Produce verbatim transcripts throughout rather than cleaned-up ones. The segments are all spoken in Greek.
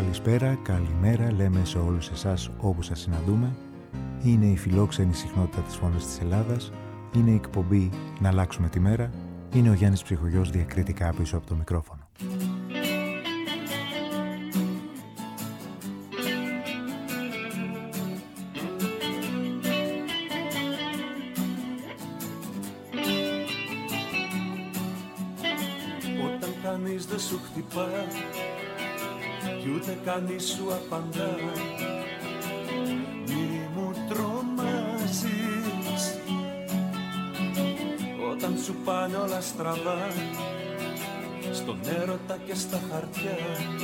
Καλησπέρα, καλημέρα, λέμε σε όλους εσάς όπου σας συναντούμε. Είναι η φιλόξενη συχνότητα της Φωνής της Ελλάδας. Είναι η εκπομπή «Να αλλάξουμε τη μέρα». Είναι ο Γιάννης Ψυχογιός διακριτικά πίσω από το μικρόφωνο. Όταν κανείς δεν σου χτυπά κι ούτε κανείς σου απαντά, μη μου τρομάζεις. Όταν σου πάνε όλα στραβά, στον έρωτα και στα χαρτιά,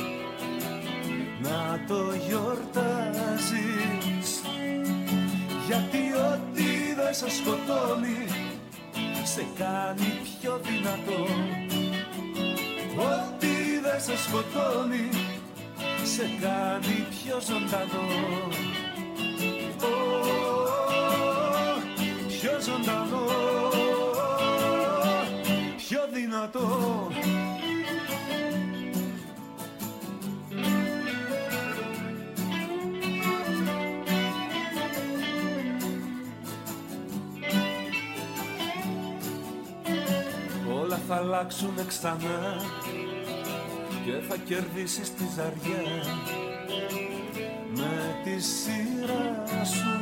να το γιορτάζεις. Γιατί ό,τι δεν σε σκοτώνει σε κάνει πιο δυνατό. Ό,τι δεν σε σκοτώνει σε κάνει πιο ζωντανό. Oh, πιο ζωντανό, πιο δυνατό. Όλα θα αλλάξουνε ξανά και θα κερδίσεις τη ζαριά με τη σειρά σου.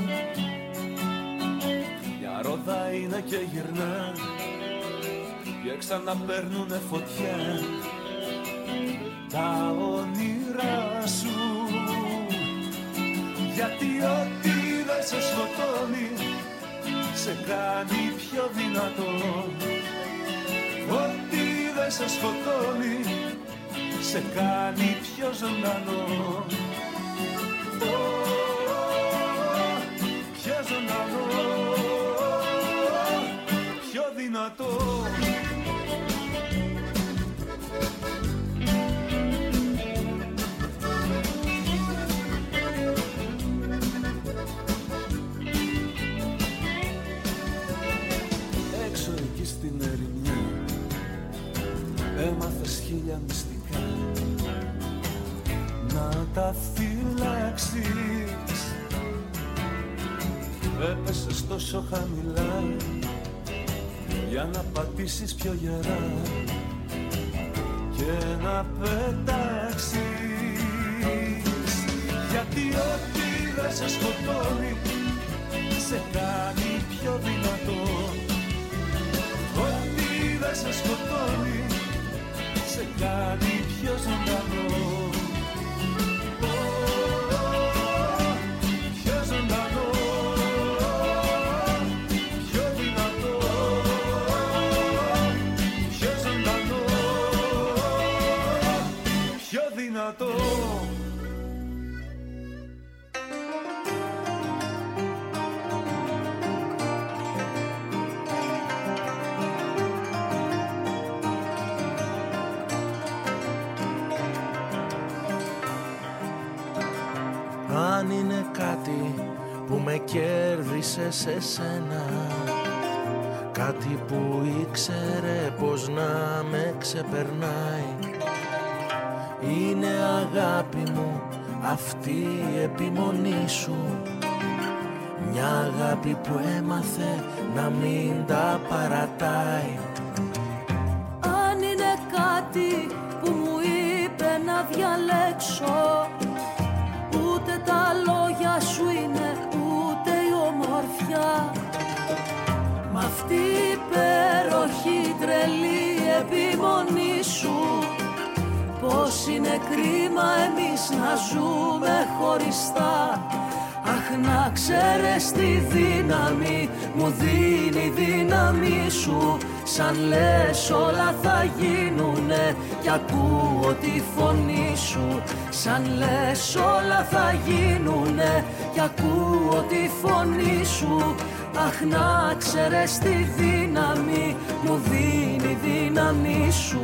Μια ρόδα είναι και γυρνά και ξαναπαίρνουνε φωτιά τα όνειρά σου. Γιατί ό,τι δεν σε σκοτώνει σε κάνει πιο δυνατό. Ό,τι δεν σε σκοτώνει σε κάνει πιο ζωντανό. Oh, πιο ζωντανό, πιο δυνατό. Έξω εκεί στην ερημιά έμαθες χίλια μυστικά να τα φυλάξεις. Έπεσες τόσο χαμηλά για να πατήσεις πιο γερά και να πετάξεις. Γιατί ό,τι δεν σε σκοτώνει σε κάνει πιο δυνατό. Ό,τι δεν σε σκοτώνει σε κάνει πιο ζωντανό. Αν είναι κάτι που με κέρδισε σε σένα, κάτι που ήξερε πως να με ξεπερνάει, είναι αγάπη μου αυτή η επιμονή σου. Μια αγάπη που έμαθε να μην τα παρατάει. Αν είναι κάτι που μου είπε να διαλέξω, ούτε τα λόγια σου είναι, ούτε η ομορφιά. Μ' αυτή η υπέροχη τρελή επιμονή σου, πως είναι κρίμα εμείς να ζούμε χωριστά. Αχ, να ξέρεις τη δύναμη μου δίνει η δύναμη σου. Σαν λες όλα θα γίνουνε κι ακούω τη φωνή σου. Σαν λες όλα θα γίνουνε κι ακούω τη φωνή σου. Αχ, να ξέρεις τη δύναμη μου δίνει η δύναμη σου.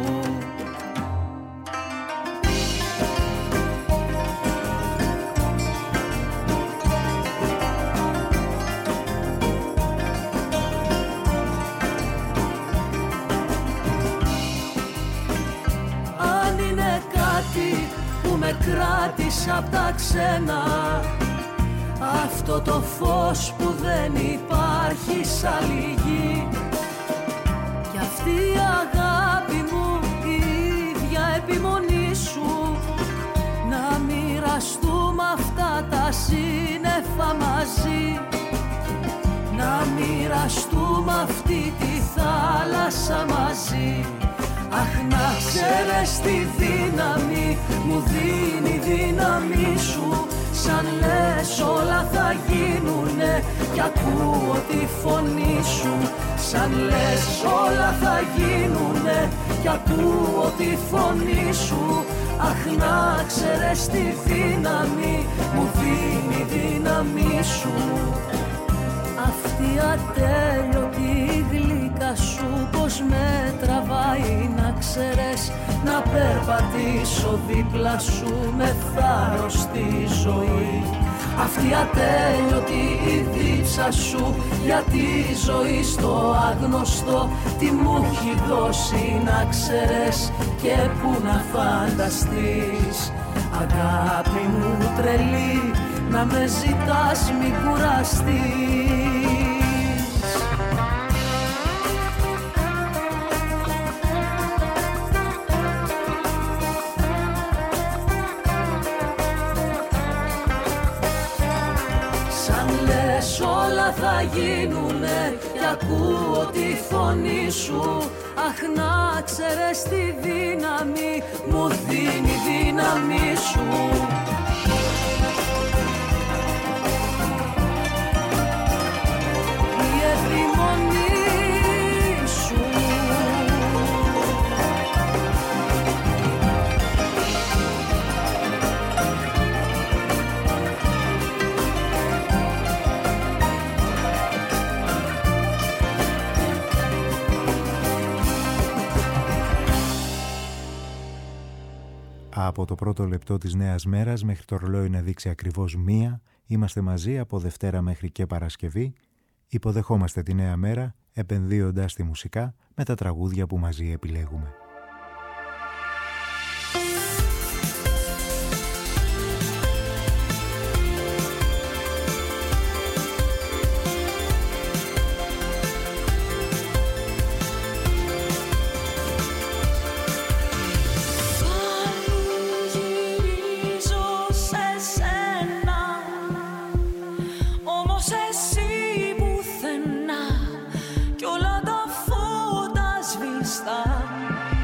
κράτησα απ' τα ξένα αυτό το φως που δεν υπάρχει σ' άλλη γη. Κι αυτή η αγάπη μου, η ίδια επιμονή σου, να μοιραστούμε αυτά τα σύννεφα μαζί, να μοιραστούμε αυτή τη θάλασσα μαζί. Αχ, να ξέρεις τη δύναμη μου δίνει η δύναμη σου, σαν λες όλα θα γίνουνε κι ακούω τη φωνή σου, σαν λες όλα θα γίνουνε κι ακούω τη φωνή σου. Αχ, να ξέρεις τη δύναμη μου δίνει η δύναμη σου. Αυτή ατέλειωτη γλυκά σου πως με τραβάει, να ξέρεις, να περπατήσω δίπλα σου με θάρρος στη ζωή. Αυτή ατέλειωτη η δίψα σου για τη ζωή στο άγνωστο, τι μου έχει δώσει να ξέρεις και που να φανταστείς. Αγάπη μου τρελή, να με ζητάς μη κουραστείς. Σαν λες όλα θα γίνουνε κι ακούω τη φωνή σου. Αχ, να ξέρεις τη δύναμη μου δίνει η δύναμη σου. Η επιμονή σου. Από το πρώτο λεπτό της νέας μέρας μέχρι το ρολόι να δείξει ακριβώς μία, είμαστε μαζί από Δευτέρα μέχρι και Παρασκευή. Υποδεχόμαστε τη νέα μέρα επενδύοντας τη μουσικά με τα τραγούδια που μαζί επιλέγουμε. Κι όλα τα φώτα σβηστά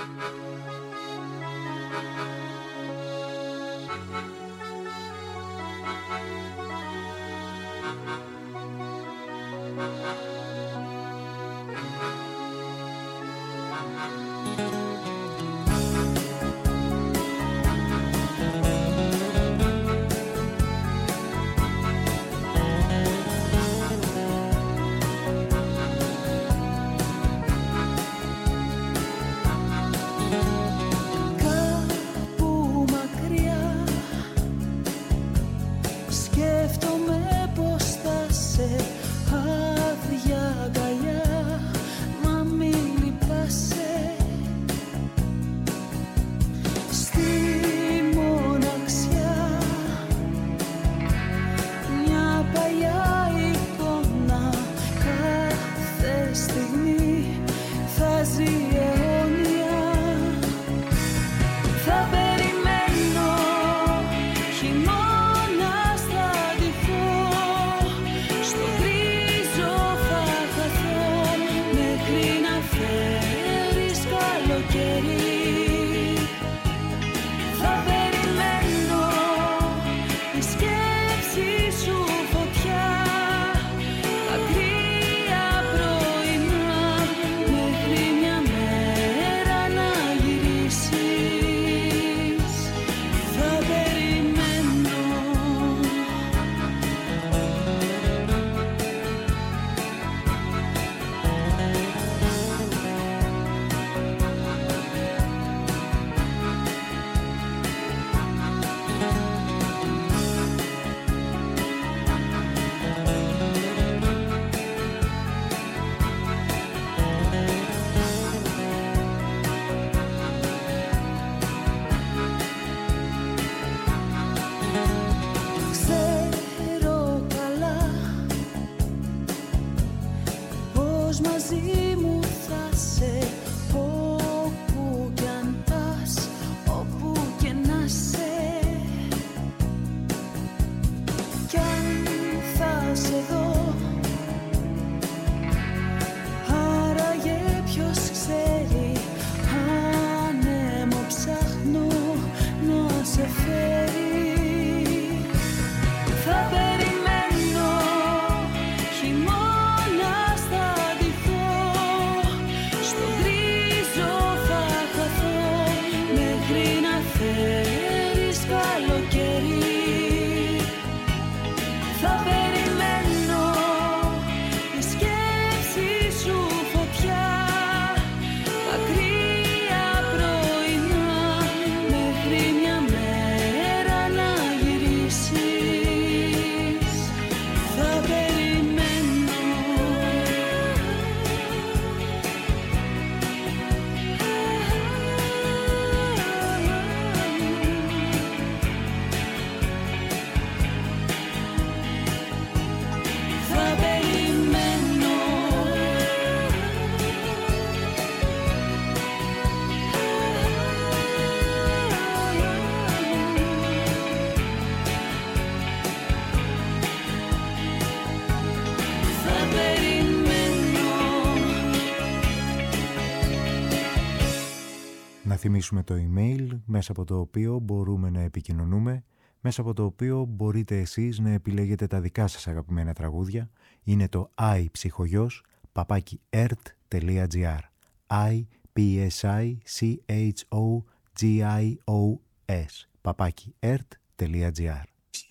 Να θυμίσουμε το email μέσα από το οποίο μπορούμε να επικοινωνούμε, μέσα από το οποίο μπορείτε εσείς να επιλέγετε τα δικά σας αγαπημένα τραγούδια. Είναι το iPsychogos παπάκι ερτ τελεία τζι άρ i p s i c h o g i o s παπάκι ερτ τελεία τζι άρ.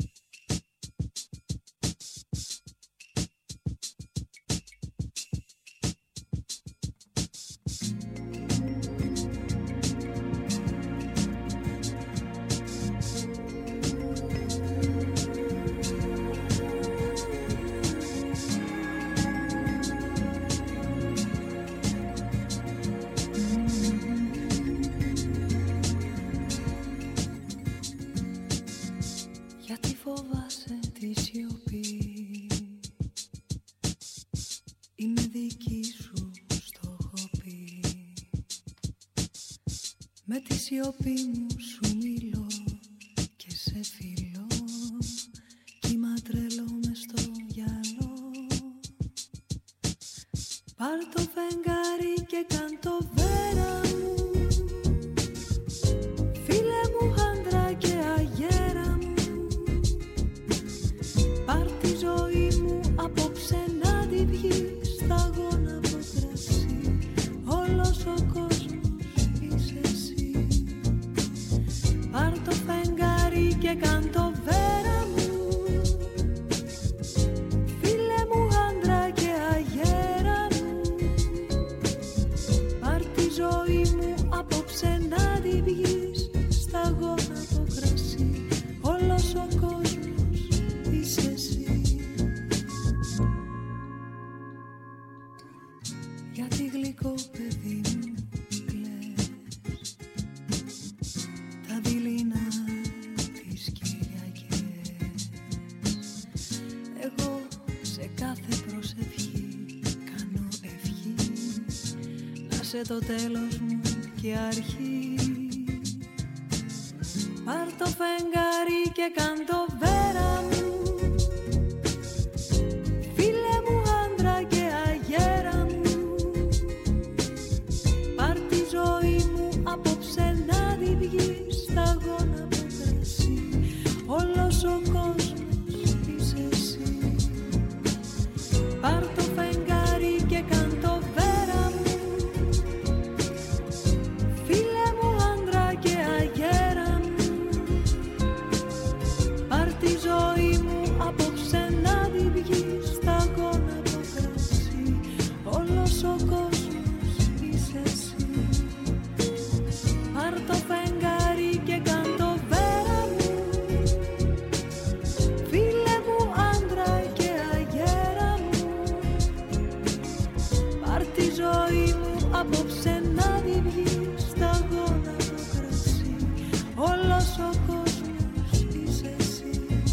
Με τη σιωπή μου σου μιλώ και σε φιλώ, κύμα τρελό μες στο γυαλό. Πάρ' το φεγγάρι και κάν' το βέρα μου γλυκό παιδί μου κλαις τα δειλινά τις Κυριακές. Εγώ σε κάθε προσευχή κάνω ευχή να σε το τέλος μου και αρχή. Πάρ' το φεγγάρι και κάν' το βέρα μου, φίλε μου άντρα και αγέρα μου. Πάρ' τη ζωή μου απόψε να τη βγεις σταγόνα από κρασί. Όλος ο κόσμος είσαι εσύ. Πάρ' το φεγγάρι και κάν' το βέρα μου, φίλε μου άντρα και αγέρα μου. Τη ζωή μου απόψε να τη βγεις σταγόνα από κρασί. Όλος ο κόσμος είσαι εσύ. Πάρ' το φεγγάρι και κάν' το βέρα μου, φίλε μου άντρα και αγέρα μου. Πάρ' τη ζωή μου απόψε να τη βγεις σταγόνα από κρασί. Όλος ο κόσμος είσαι εσύ.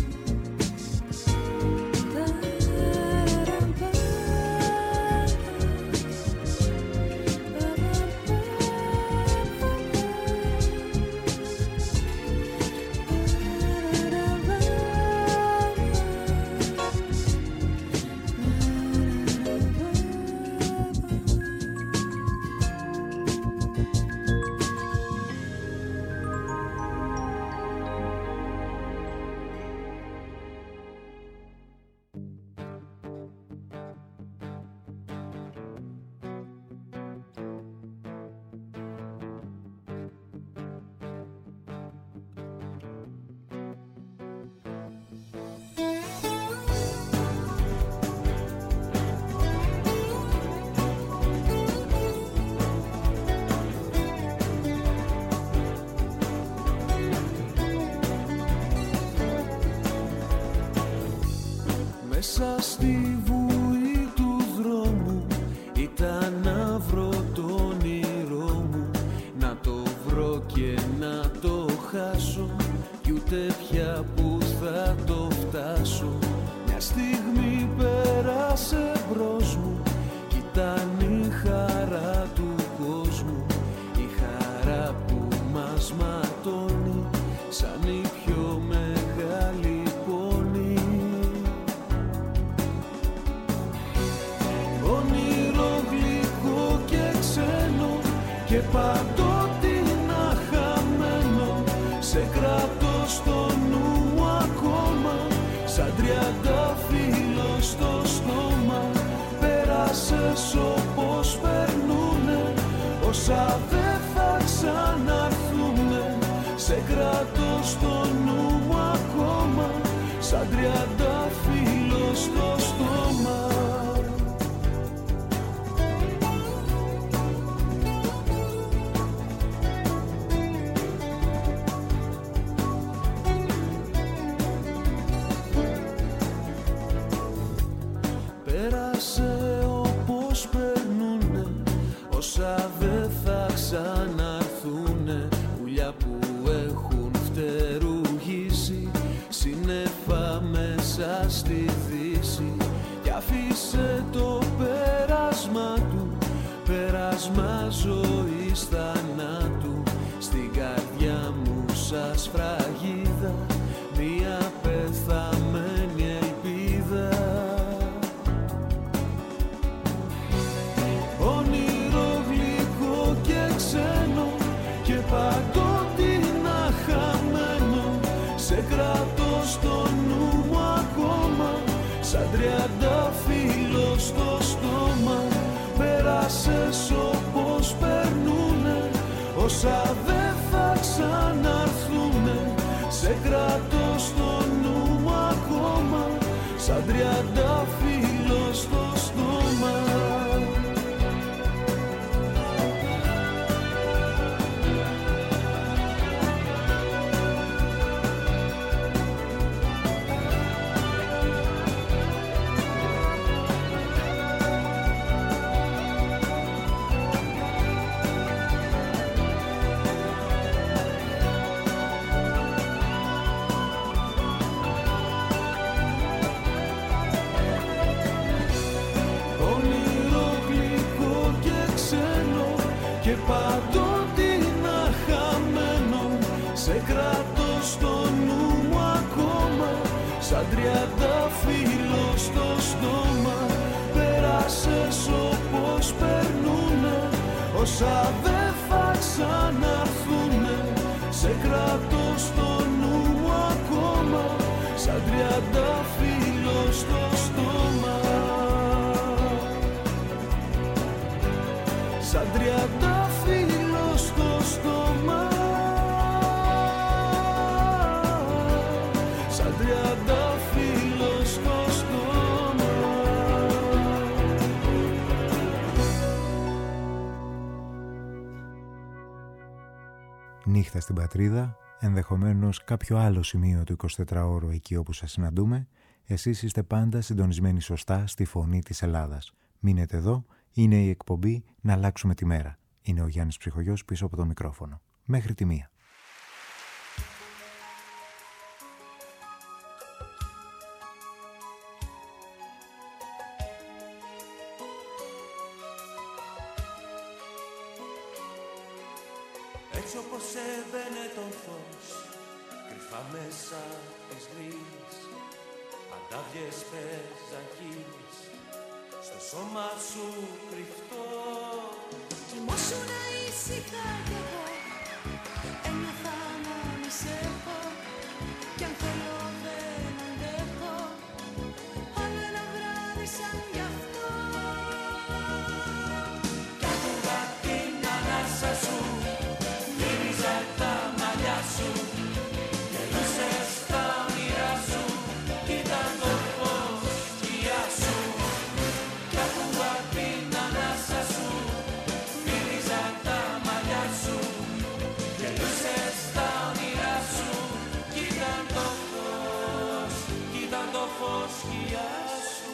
Μέσα στη βουή του δρόμου ήταν να βρω το όνειρό μου, να το βρω και να το χάσω κι ούτε πια που θα το φτάσω. Μια στιγμή πέρασε μπρος μου κι ήταν η χαρά του κόσμου, η χαρά που μας ματώνει σαν η πιο μεγάλη πόνη. Όνειρο γλυκό και ξένο και παντότινα χαμένο, σε κρατώ στο νου ακόμα σαν τριαντάφυλλο στο στόμα. Πέρασες όπως περνούνε όσα δεν θα ξαναρθούνε, σε κρατώ στο νου ακόμα σαν τριαντάφυλλο στο στόμα. Πέρασε όπως περνούνε όσα δεν θα ξαναρθούνε, πουλιά που έχουν φτερουγήσει σύννεφα μέσα στη δύση. Κι αφήσε το πέρασμα του, πέρασμα ζωής θανάτου, στην καρδιά μου σαν σφραγίδα μια πεθαμένη ελπίδα. Όνειρο γλυκό και ξένο και παντότινα χαμένο, σε κρατώ στο νου μου ακόμα σαν τριαντάφυλλο στο στόμα. Πέρασες όπως περνούνε όσα δεν θα ξαναρθούνε, σε κρατώ στο νου μου ακόμα σαν τριαντάφυλλο στο στόμα. τριαντάφυλλο στο στόμα. Πέρασες όπως περνούνε όσα δεν θα ξαναρθούνε. Σε κρατώ στο νου μου ακόμα, σαν τριαντάφυλλο στο στόμα. Σαν τριαντάφυλλο στο στόμα. Σαν τριαντάφυλλο στο στόμα. Νύχτα στην πατρίδα, ενδεχομένως κάποιο άλλο σημείο του εικοσιτετράωρου εκεί όπου σας συναντούμε, εσείς είστε πάντα συντονισμένοι σωστά στη φωνή της Ελλάδας. Μείνετε εδώ, είναι η εκπομπή «Να αλλάξουμε τη μέρα». Είναι ο Γιάννης Ψυχογιός πίσω από το μικρόφωνο. Μέχρι τη μία. Έτσι όπως έμπαινε το φως, κρυφά μέσα της γρίλης, αντάβιες παίζαν κύλες, στο σώμα σου κρυφτό. Κοιμώσου να ήσυχα κι εγώ, ένιωθα να μη σε έχω, κι αν θέλω δεν αντέχω, άλλο ένα βράδυ σαν γι' αυτό. Κι άκουγα την ανάσα σου, μύριζα τα μαλλιά σου, γελούσες στα όνειρά σου, ήταν το φως σκιά σου. Κι άκουγα την ανάσα σου, μύριζα τα μαλλιά σου, γελούσες στα όνειρά σου, ήταν το φως, ήταν το φως σκιά σου.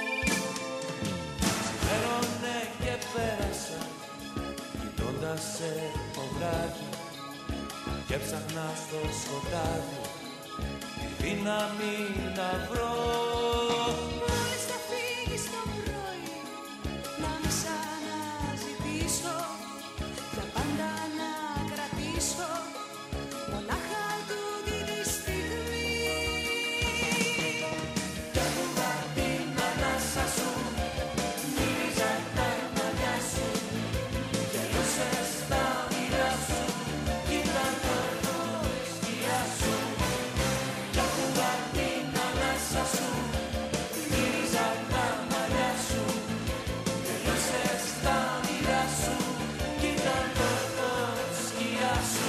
Ξημέρωνε και πέρασα, κοιτώντας σε φοβράκι, και ψάχνα στο σκοτάδι τη δύναμη να βρω. Μόλις θα φύγεις το πρωί, να μη σ' αναζητήσω, για πάντα να κρατήσω, μονάχα τούτη τη στιγμή. Κι άκουγα την ανάσα σου, μύριζα τα μαλλιά σου, γελούσες στα όνειρά σου, ήταν το φως σκιά σου. Κι άκουγα την ανάσα σου, μύριζα τα μαλλιά σου, γελούσες στα όνειρά σου, ήταν το φως σκιά σου.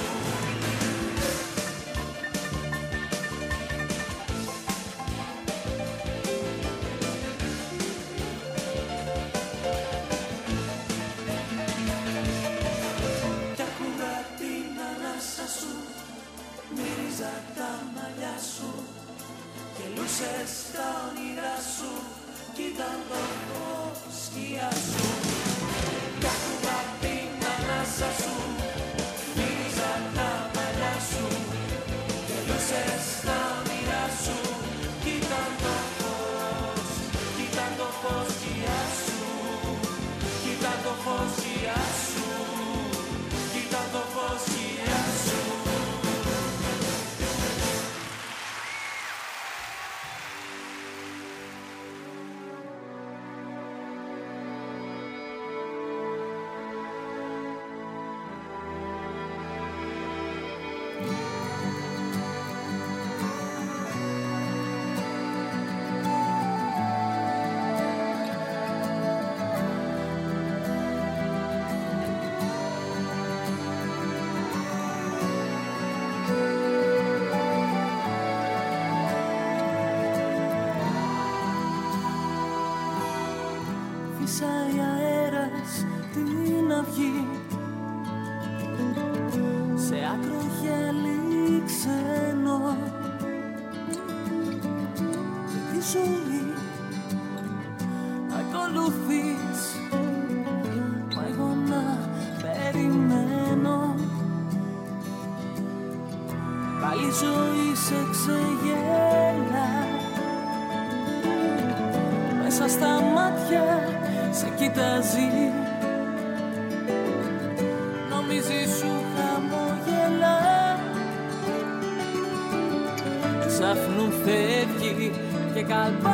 Κι άκουγα την ανάσα σου, μύριζα τα μαλλιά σου, γελούσες στα όνειρά σου, κι ήταν το φως σκιά σου. Κι άκουγα την ανάσα σου, μύριζα τα μαλλιά σου, γελούσες στα όνειρά σου, κι ήταν το φως, κι ήταν το φως σκιά σου, κι ήταν το φως σκιά σου, κι ήταν το φως σκιά σου. Φύσαει αέρας την αυγή, σε άκρο γέλη ξένο, και τη ζωή ακολουθείς, μα εγώ να περιμένω. Πάλι ζωή σε ξεγέλα, μέσα στα μάτια σε κοιτάζει, νομίζει σου χαμογελά. Σ' ψάχνουν φεύγει και καλπάζει.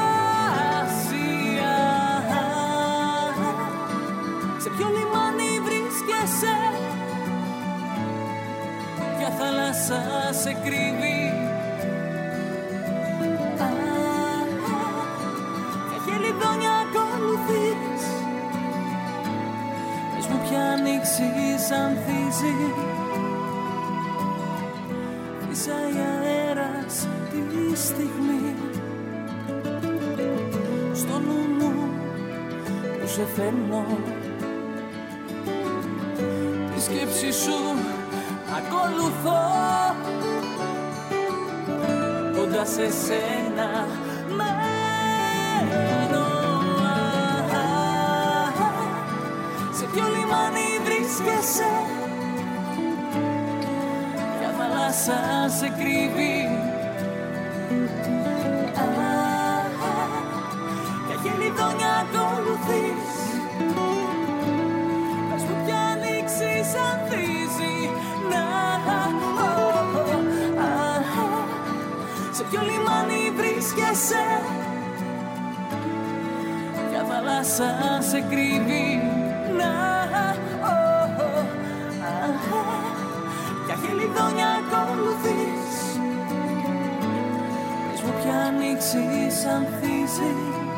Σε ποιο λιμάνι βρίσκεσαι, ποια θάλασσα σε κρύβει, ποια χελιδόνια ακολουθείς, πες μου ποια ανοίξη ανθίζει. Φύσαει αέρας τη στιγμή στο νου μου που σε θέλω. Τη σκέψη σου ακολουθώ, κοντά σε σένα μένω. Σε ποιο λιμάνι βρίσκεσαι, ποια θάλασσα σε κρύβει, ποια χελιδόνια ακολουθείς, πες μου ποια ανοίξη ανθίζει. Να, σε ποιο λιμάνι βρίσκεσαι, ποια θάλασσα σε κρύβει. Να, ποια χελιδόνια ακολουθείς, πες μου ποια ανοίξη ανθίζει.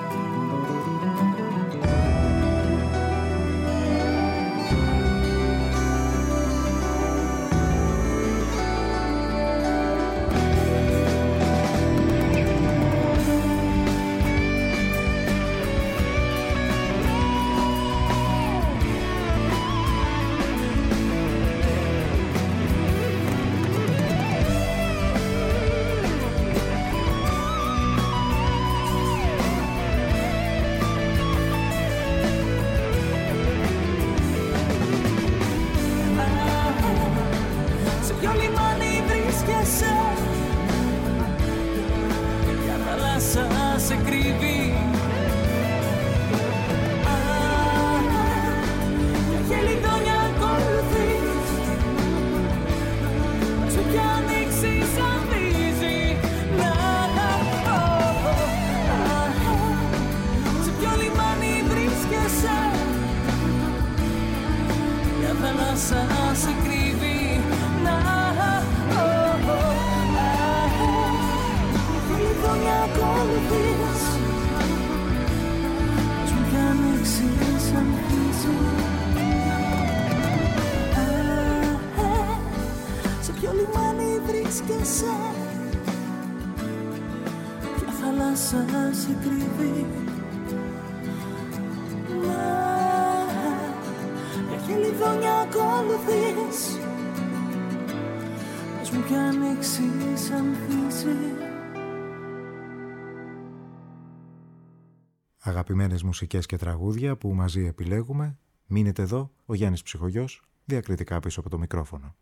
Αγαπημένες μουσικές και τραγούδια που μαζί επιλέγουμε. Μείνετε εδώ, ο Γιάννης Ψυχογιός, διακριτικά πίσω από το μικρόφωνο.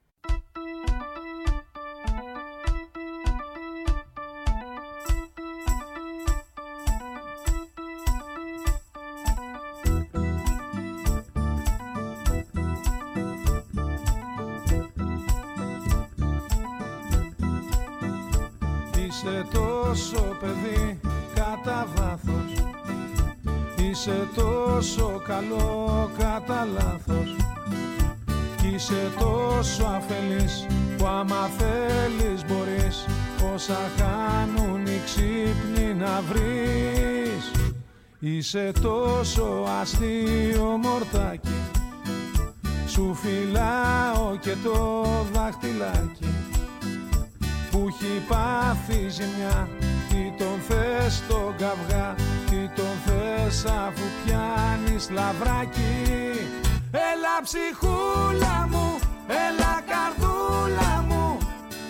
Είσαι τόσο παιδί κατά βάθος, είσαι τόσο καλό κατά λάθος, κι είσαι τόσο αφελής που άμα θέλεις μπορείς όσα χάνουν οι ξύπνοι να βρεις. Είσαι τόσο αστείο μορτάκι, σου φυλάω και το δάχτυλάκι που έχει πάθει ζημιά. Τι τον θες τον καυγά, τι τον θες αφού πιάνεις λαβράκι. Έλα ψυχούλα μου, έλα καρδούλα μου,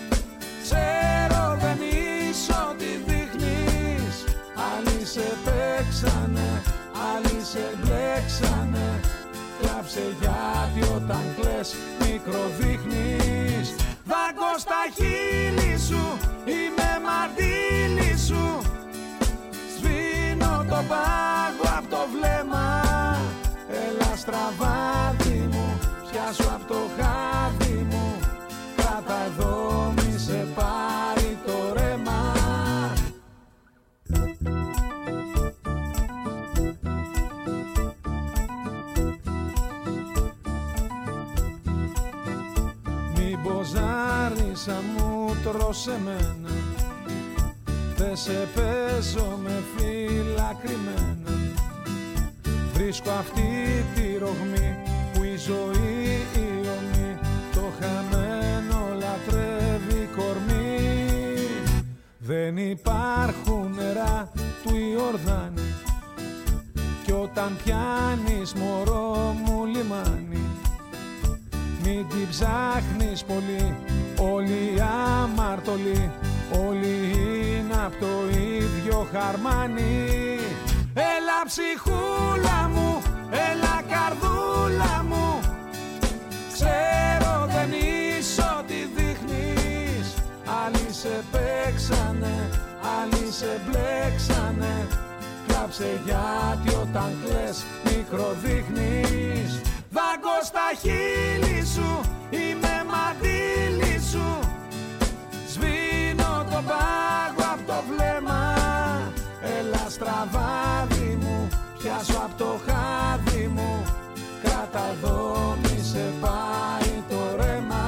ξέρω δεν είσαι ό,τι δείχνεις. Άλλοι σε παίξανε, άλλοι σε μπλέξανε, κλάψε γιατί όταν κλαις μικροδείχνεις. Δάγκω στα χείλη σου, είμαι μαρτύρι σου, σβήνω το πάγο απ' το βλέμμα. Έλα στραβάτι μου, πιάσου απ' το χάδι μου, κράτα εδώ μη σε πάρει το ρεύμα. μέσα μου τρως εμένα. Δε σε παίζω με φύλλα κρυμμένα. Βρίσκω αυτή τη ρογμή που η ζωή η ομή το χαμένο λατρεύει κορμί. Δεν υπάρχουν νερά του Ιορδάνη κι όταν πιάνεις μωρό μου λιμάνι μην την ψάχνεις πολύ, όλοι οι αμαρτωλοί όλοι είναι απ' το ίδιο χαρμάνι. Έλα ψυχούλα μου, έλα καρδούλα μου, ξέρω δεν είσαι ό,τι δείχνεις. Άλλοι σε παίξανε, άλλοι σε μπλέξανε. Κλάψε γιατί όταν κλαις μικροδείχνεις. Δάγκω στα χείλη σου, είμαι μαντήλι σου. Σβήνω το πάγο απ' το βλέμμα. Έλα στραβάδι μου, πιάσω απ' το χάδι μου. Κράτα εδώ μη σε πάει το ρέμα.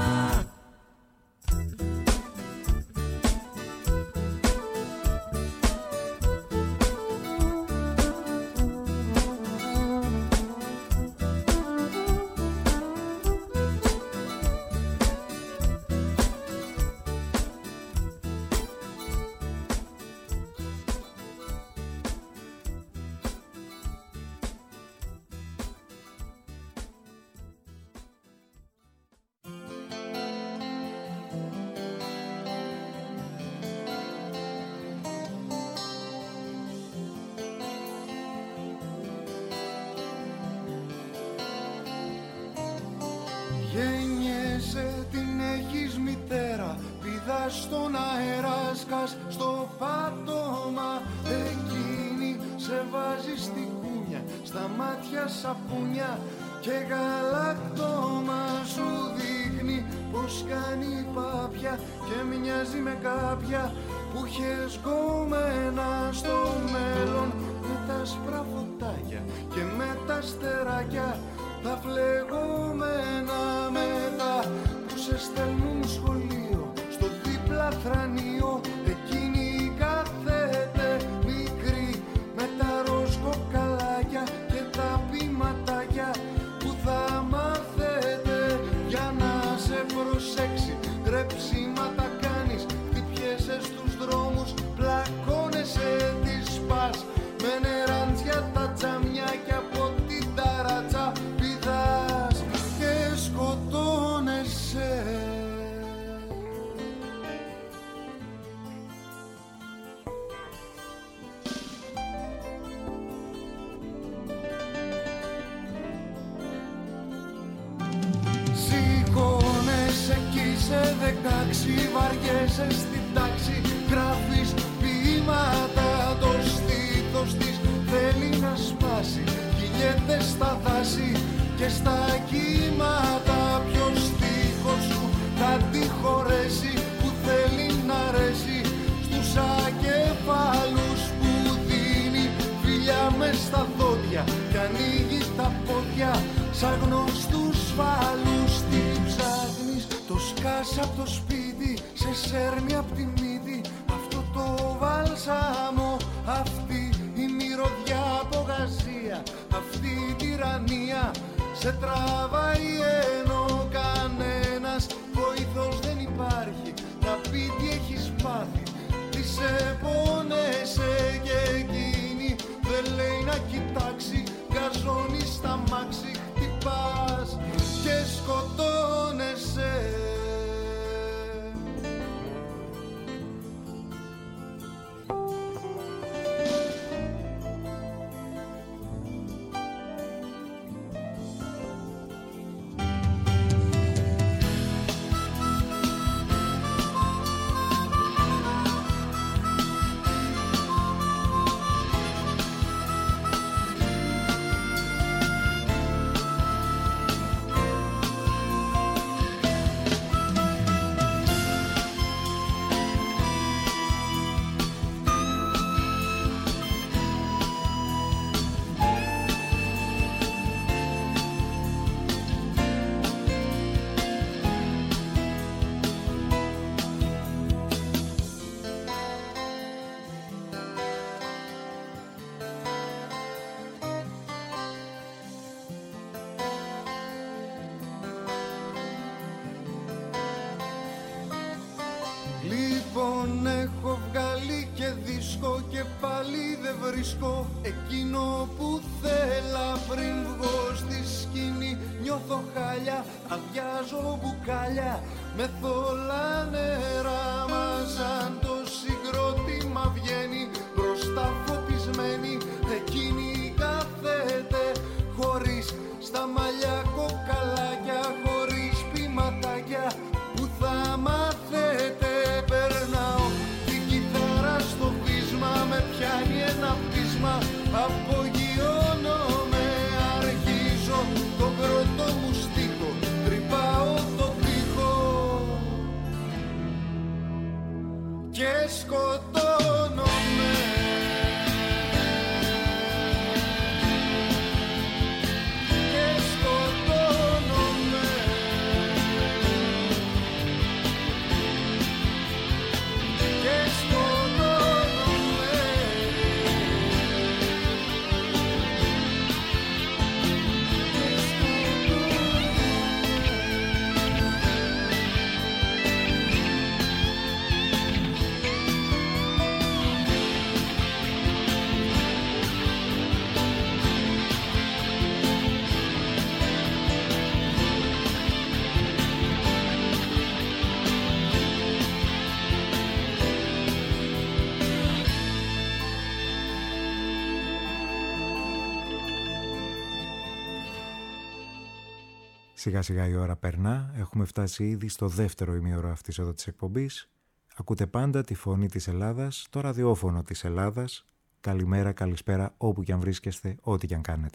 Στον αέρα σκάς στο πάτωμα. Εκείνη σε βάζει στη κούνια, στα μάτια σαπούνια και γαλακτόμα. Σου δείχνει πως κάνει πάπια και μοιάζει με κάποια που είχες γκόμενα στο μέλλον. Με τα άσπρα φωτάκια και με τα στεράκια τα φλεγόμενα. Μετά που σε στέλνουν σχολείο στο δίπλα θρανείο, εκείνη κάθεται μικρή με τα ροζ κοκαλάκια και τα πηματάκια που θα μάθετε για να σε προσέξει. Ρεψίματα κάνεις, χτυπιέσαι στους δρόμους, πλακώνεσαι τις σπάς με νεράντια τα τζαμιά και από την ταράτσα πηδάς και σκοτώνεσαι. Σε δεκάξι βαριέσαι στην τάξη, γράφεις ποίηματα, το στήθος της θέλει να σπάσει. Κυλιέται στα δάση και στα κύματα. Ποιος στίχος σου θα τη χωρέσει που θέλει να αρέσει στους ακεφάλους που δίνει φιλιά μες στα δόντια και ανοίγει τα πόδια σαν γνωστούς φάλους. Τι ψάχνεις, το σκάς απ' το σπίτι, σε σέρνει απ' τη μύτη αυτό το βάλσαμο, αυτή η μυρωδιά απογασία, αυτή η τυραννία σε τραβάει ενώ κανένας βοήθος δεν υπάρχει να πει τι έχεις πάθει, τι σε πόνεσαι και εκείνη δεν λέει να κοιτάξει, γκαζώνει στα μάξι, χτυπάς και σκοτώνεσαι. Λοιπόν έχω βγάλει και δίσκο και πάλι δεν βρίσκω εκείνο που θέλα. Πριν βγω στη σκηνή νιώθω χάλια, αδειάζω μπουκάλια με θολά νερά. Μα σαν το συγκρότημα βγαίνει μπροστά φωτισμένη, εκείνη κάθεται χωρίς στα μαλλιά κοκαλάκια, χωρίς ποιηματάκια που θα μάθετε. Περνάω την κιθάρα στο βίσμα, με πιάνει ένα πείσμα, απογειώνομαι, αρχίζω τον πρώτο μου στίχο, τρυπάω το τοίχο και σκοτώνομαι. Σιγά σιγά η ώρα περνά, έχουμε φτάσει ήδη στο δεύτερο ημίωρο αυτής εδώ της εκπομπής. Ακούτε πάντα τη φωνή της Ελλάδας, το ραδιόφωνο της Ελλάδας. Καλημέρα, καλησπέρα, όπου κι αν βρίσκεστε, ό,τι κι αν κάνετε.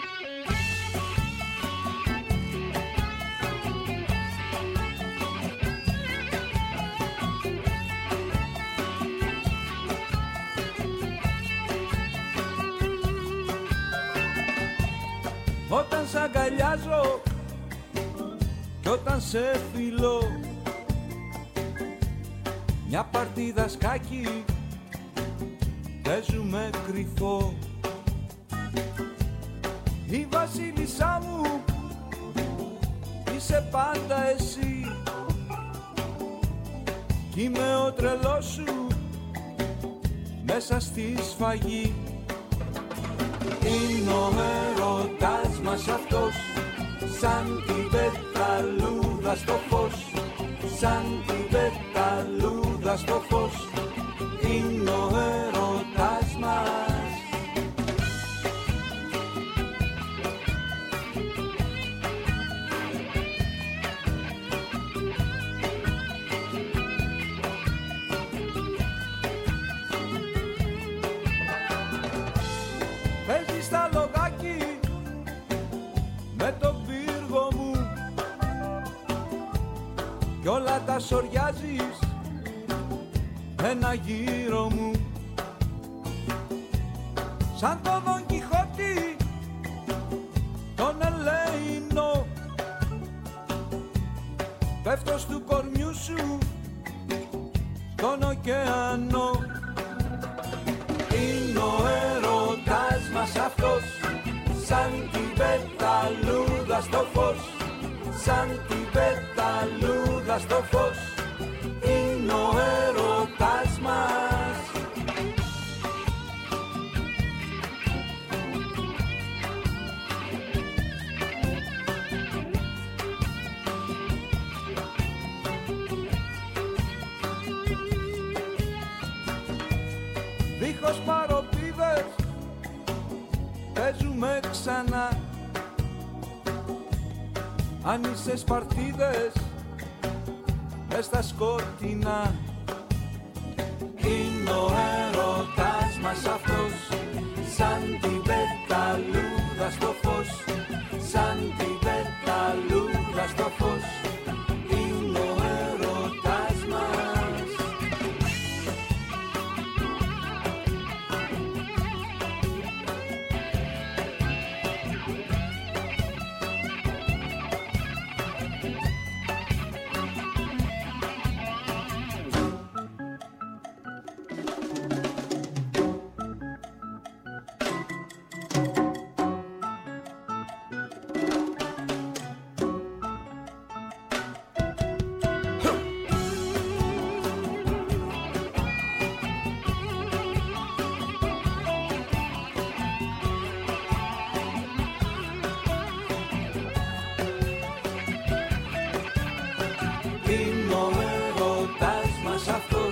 Όταν σ' αγκαλιάζω κι όταν σε φιλώ, μια παρτίδα σκάκι παίζουμε κρυφό. Η βασίλισσά μου είσαι πάντα εσύ κι είμαι ο τρελός σου μέσα στη σφαγή. Είναι ο έρωτας μας αυτός, σαν την πεταλούδα στο φως, σαν την πεταλούδα στο φως, είναι ο έρωτας μας. Παίζεις στα λογάκι με τον πύργο μου κι όλα τα σοριάζεις ένα γύρο μου. Σαν τον Δον Κιχώτη τον Ελεηνό, πέφτω του κορμιού σου τον ωκεανό. Είναι ο έρωτας μας αυτός, σαν την πεταλούδα στο φως, σαν την πεταλούδα στο φως, είναι ο έρωτας μας. Δίχως παροπίδες παίζουμε ξανά, αν είσαι σπαρτίδες μες στα σκοτεινά. Είναι ο έρωτας μας αυτός, σαν την πεταλούδα στο φως, σαν την πεταλούδα στο φως, είναι ο έρωτας μας.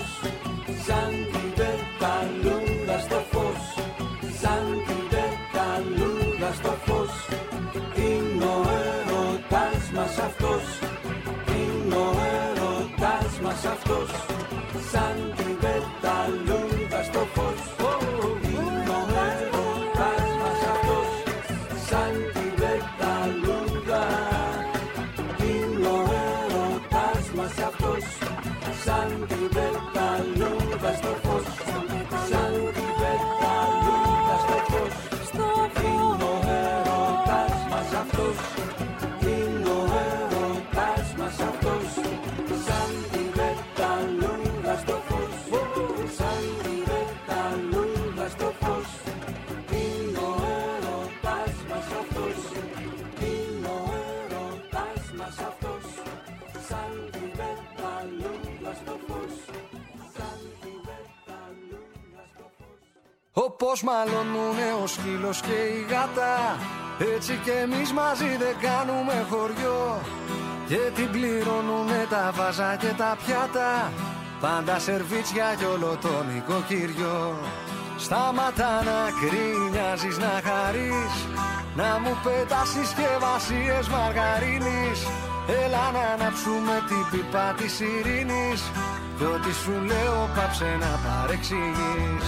σαν την πεταλούδα στο φως, σαν την πεταλούδα στο φως. Είναι ο έρωτας μας αυτός, είναι ο έρωτας μας αυτός, σαν την πεταλούδα στο φως. Είναι ο έρωτας μας αυτός, σαν την πεταλούδα. Είναι ο έρωτας μας αυτός, σαν την πεταλούδα στο φως, σαν την πεταλούδα στο φως. Είναι ο έρωτας μας αυτός, είναι ο έρωτας μας αυτός, σαν την πεταλούδα στο φως, σαν την πεταλούδα στο φως. Είναι ο έρωτας μας αυτός, είναι ο έρωτας μας αυτός, σαν την πεταλούδα στο φως, σαν την πεταλούδα στο φως. Όπως μαλώνουνε ο σκύλος και η γάτα, έτσι κι εμείς μαζί δεν κάνουμε χωριό. Και την πληρώνουνε τα βάζα και τα πιάτα, πάντα σερβίτσια κι όλο το νοικοκυριό. Σταματά να κρίνιαζεις, να χαρείς, να μου πετάς συσκευασίες μαργαρίνης. Έλα να ανάψουμε την πίπα της ειρήνης, κι ό,τι σου λέω πάψε να παρεξηγείς.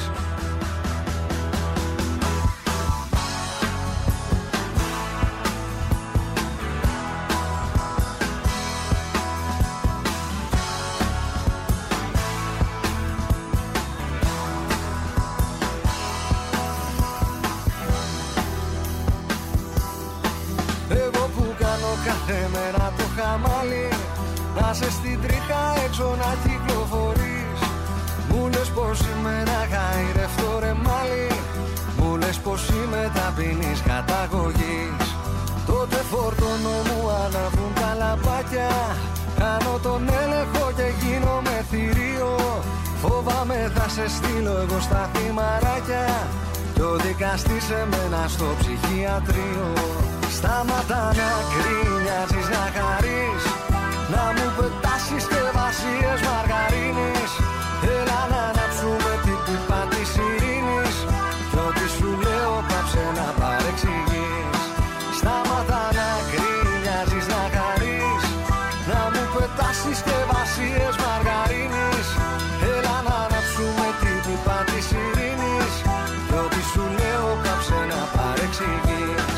Κάθε μέρα το χαμάλι, να σε στην τρίχα έξω να κυκλοφορείς. Μου λες πως είμαι να γαϊρευτώ ρε μάλι, μου λες πως είμαι ταπεινής καταγωγής. Τότε φορτώνω μου αναβούν τα λαμπάκια, κάνω τον έλεγχο και γίνομαι θηρίο. Φοβάμαι θα σε στείλω εγώ στα θυμαράκια, κι ο δικαστής εμένα στο ψυχιατρίο. Σταματά να κρίνιαζεις, να χαρείς, να μου πετάς συσκευασίες μαργαρίνης. Έλα να ανάψουμε την πίπα της ειρήνης, κι ό,τι σου λέω πάψε να παρεξηγείς. Σταματά να κρίνιαζεις, να χαρείς, να μου πετάς συσκευασίες μαργαρίνης. Έλα να ανάψουμε την πίπα της ειρήνης, κι ό,τι σου λέω πάψε να παρεξηγείς.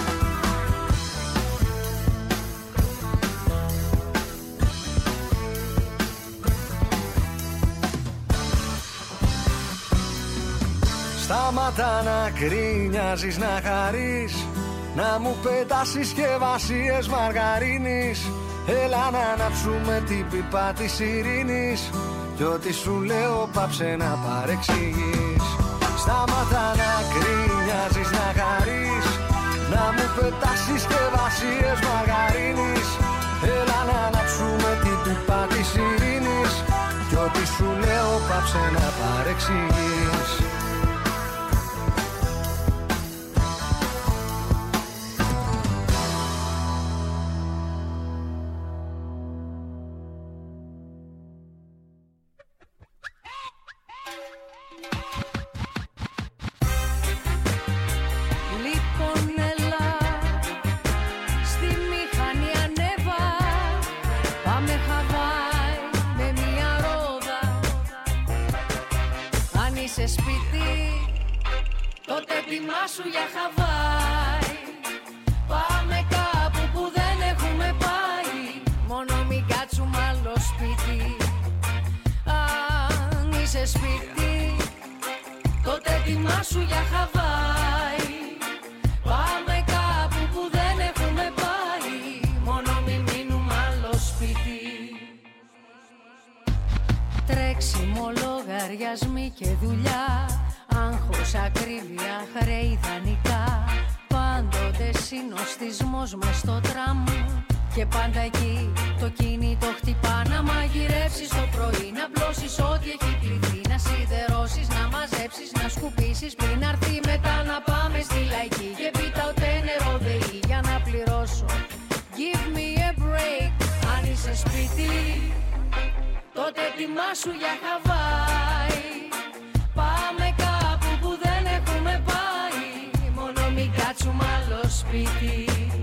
Σταματά να κρίνιαζεις, να χαρείς, να μου πετάς συσκευασίες μαργαρίνης. Έλα να ανάψουμε την πίπα της ειρήνης, κι ό,τι σου λέω πάψε να παρεξηγείς. Σταματά να κρίνιαζεις, να χαρείς, να μου πετάς συσκευασίες μαργαρίνης. Έλα να ανάψουμε την πίπα της ειρήνης, κι ό,τι σου λέω πάψε να παρεξηγείς. Σου για Χαβάη, πάμε κάπου που δεν έχουμε πάει, μόνο μην κάτσουμε άλλο σπίτι. Αν είσαι σπίτι, τότε ετοιμάσου για Χαβάη. Πάμε κάπου που δεν έχουμε πάει, μόνο μην μείνουμε άλλο σπίτι. Τρέξιμο, λογαριασμοί και δουλειά, άγχος, ακρίβεια, χρέη, δανεικά. Πάντοτε συνοστισμός μες στο τραμ, και πάντα εκεί το κινητό χτυπά. Να μαγειρεύσεις το πρωί, να πλώσεις ό,τι έχει κληθεί, να σιδερώσεις, να μαζέψεις, να σκουπίσεις, πριν αρθεί μετά να πάμε στη λαϊκή. Και πίτα ούτε νερό δεή για να πληρώσω. Give me a break. Αν είσαι σπίτι, τότε ετοιμάσου για Χαβάη. Πάμε κάπου που δεν έχουμε πάει, μόνο μην κάτσουμε άλλο σπίτι.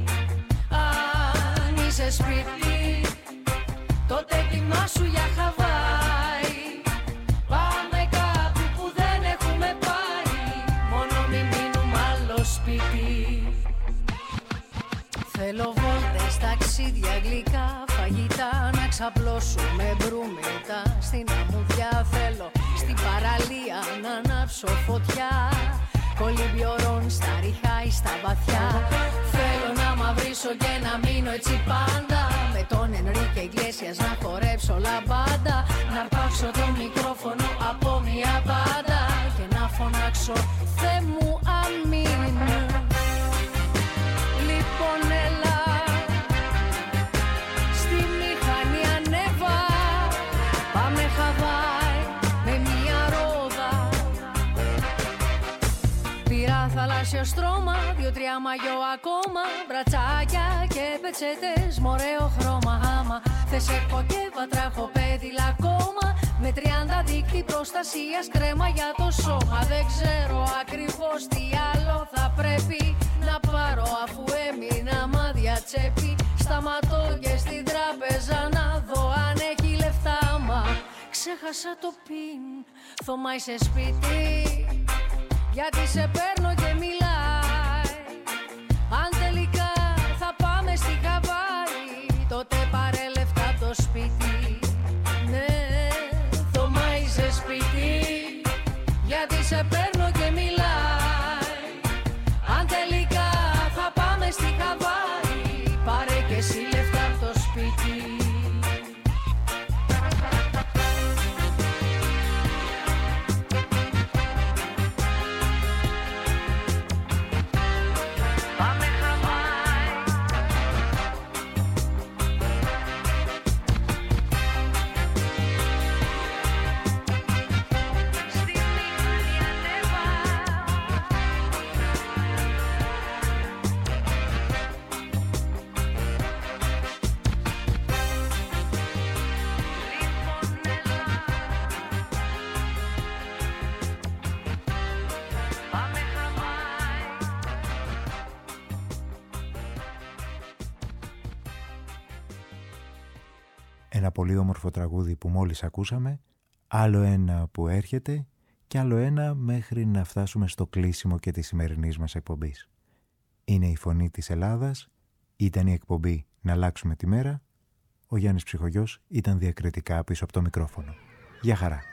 Αν είσαι σπίτι, τότε ετοιμάσου για Χαβάη. Πάμε κάπου που δεν έχουμε πάει, μόνο μην μείνουμε άλλο σπίτι. Θέλω βόλτες, ταξίδια, γλυκά, φαγητά, να ξαπλώσουμε μπρούμητα. Στην αμμουδιά θέλω, στην παραλία να ανάψω φωτιά. Κολυμπιορών στα ριχά ή στα βαθιά. Θέλω να μαυρίσω και να μείνω έτσι πάντα, με τον Ενρίκε Ιγκλέσιας να χορέψω λαμπάντα. Να αρπάξω το μικρόφωνο από μια μπάντα και να φωνάξω Θεέ μου αμήν. Λοιπόν έλα, στη μηχανή ανέβα, πάμε Χαβάη με μια ρόδα. Πήρα θαλάσσιο στρώμα, δύο-τρία μαγιό ακόμα, μπρατσάκια και πετσέτες μ' ωραίο χρώμα. Άμα θες έχω και βατραχοπέδιλα ακόμα, με τριάντα δίκτυ προστασίας, κρέμα για το σώμα. Δεν ξέρω ακριβώς τι άλλο θα πρέπει να πάρω, αφού έμεινα μάδια τσέπη. Σταματώ και στην τράπεζα να δω αν έχει λεφτά. Μα ξέχασα το πιν. Θωμά είσαι σπίτι, γιατί σε παίρνω και μιλάει. Αν τελικά θα πάμε στη Χαβάη, τότε πάρε λεφτά από το σπίτι. Ναι, Θωμά είσαι σπίτι, γιατί σε παίρνω και μιλάει. Αν τελικά θα πάμε στη Χαβάη, πάρε και εσύ λεφτά από το σπίτι. Ένα πολύ όμορφο τραγούδι που μόλις ακούσαμε, άλλο ένα που έρχεται και άλλο ένα μέχρι να φτάσουμε στο κλείσιμο και της σημερινής μας εκπομπής. Είναι η Φωνή της Ελλάδας, ήταν η εκπομπή «Να αλλάξουμε τη μέρα». Ο Γιάννης Ψυχογιός ήταν διακριτικά πίσω από το μικρόφωνο. Γεια χαρά.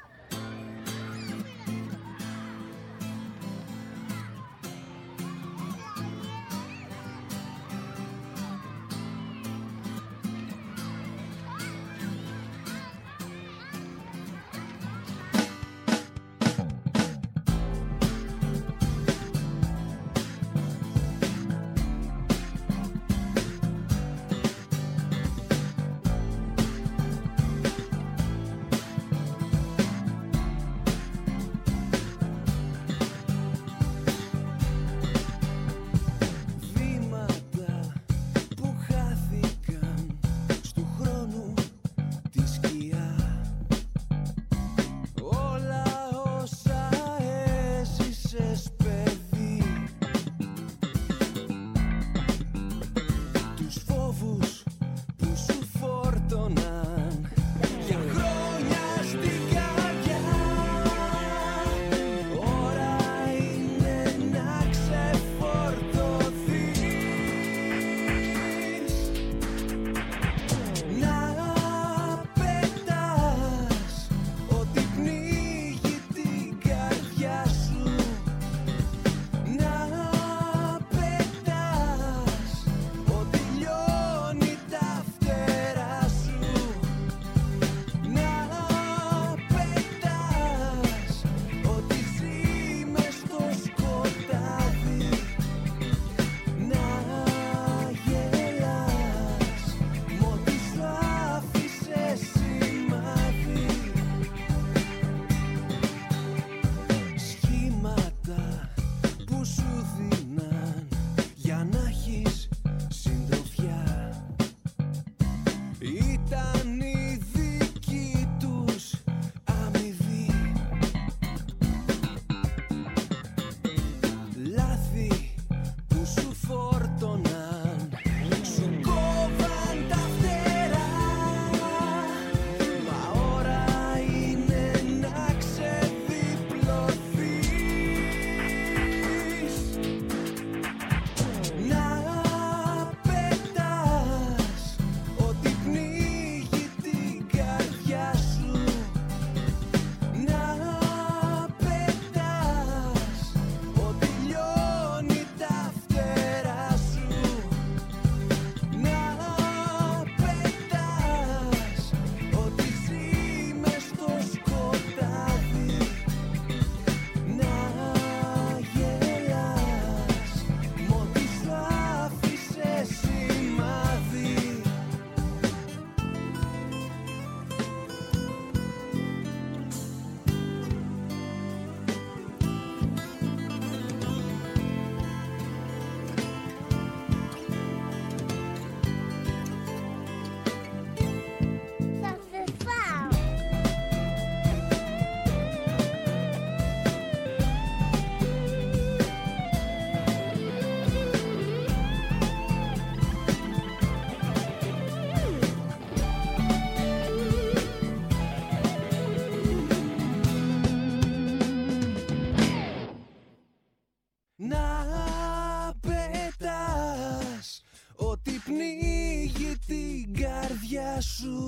μάτια σου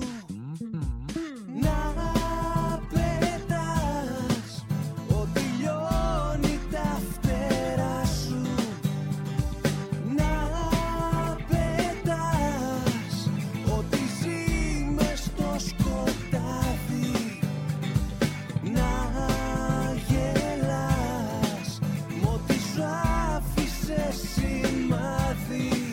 να πετάς ότι λιώνει τα φτερά σου, να πετάς ότι ζει μες στο σκοτάδι, να γελάς μ' ό,τι σου άφησε σημάδι.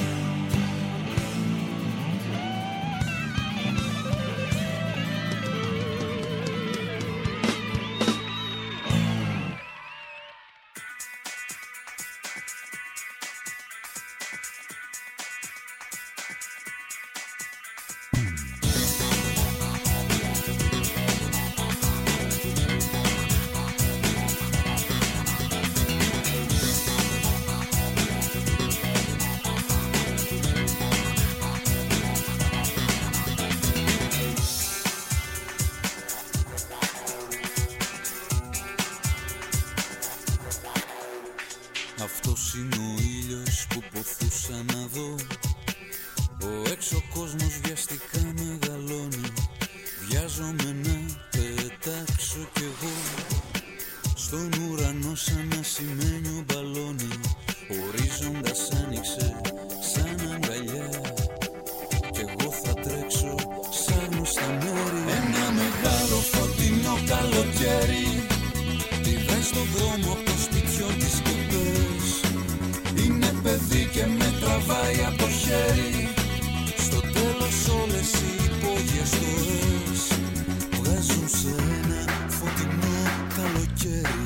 Αυτός είναι ο ήλιος που ποθούσα να δω. Ο έξω κόσμος βιαστικά μεγαλώνει. Βιάζομαι να πετάξω κι εγώ στον ουρανό σαν ασημένιο μπαλόνι. Ορίζοντας άνοιξε σαν αγκαλιά κι εγώ θα τρέξω σαν στα μέρη. Ένα μεγάλο φωτεινό καλοκαίρι πηδάει στον δρόμο από το σπιτιό της και πες. Είναι παιδί και με τραβάει από το χέρι. Στο τέλος όλες οι υπόγειες τοές βγάζουν σε ένα φωτεινό καλοκαίρι.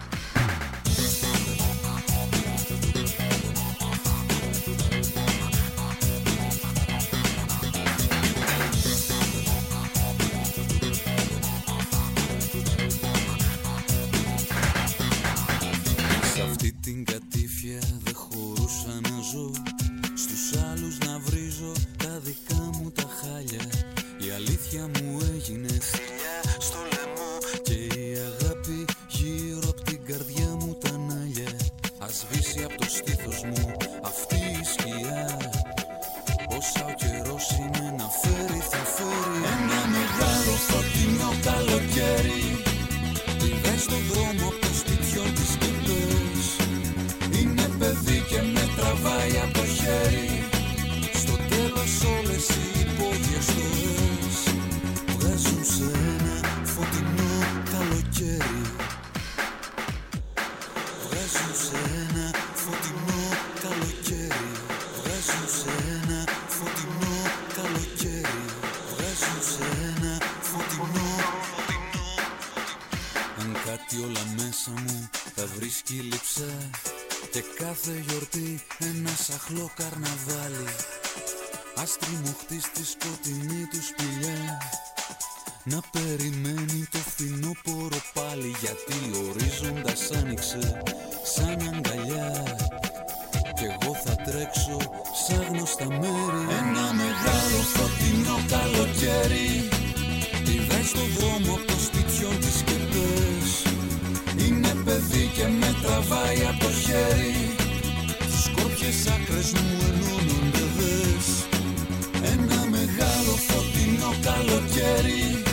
Σ' αυτή την κατήφια δεν χωρούσα να ζω. Στους άλλους να βρίζω τα δικά μου τα χάλια. Η αλήθεια μου έγινε θηλιά στο λαιμό και η αγάπη γύρω απ' την καρδιά μου τα νάλια. Ας σβήσει απ' το στήθος μου αυτή η σκιά. Όσα ο καιρός είναι να φέρει θα φέρει. Ένα μεγάλο φωτεινό καλοκαίρι πηδάει στον δρόμο απ' το σπιτιό της και πες. Είναι παιδί και με τραβάει από το χέρι. Στο τέλος όλες οι υπόγειες τοές βγάζουν σε ένα φωτεινό καλοκαίρι. Βγάζουν σε ένα φωτεινό καλοκαίρι. Βγάζουν σε ένα φωτεινό καλοκαίρι. Βγάζουν σε ένα φωτεινό. Αν κάτι όλα μέσα μου θα βρίσκει λειψά και κάθε γιορτή ένα σαχλό καρναβάλι. Ας τριμωχτεί στη σκοτεινή του σπηλιά να περιμένει το φθινόπωρο πάλι. Γιατί ορίζοντας άνοιξε σαν αγκαλιά κι εγώ θα τρέξω σαν γνωστά μέρη. Ένα μεγάλο φωτεινό καλοκαίρι πηδάει στον δρόμο απ' το σπιτιό της και πες. Είναι παιδί και με τραβάει από το χέρι. Τις σκόρπιες άκρες μου ενώνονται δες. Ένα μεγάλο φωτεινό καλοκαίρι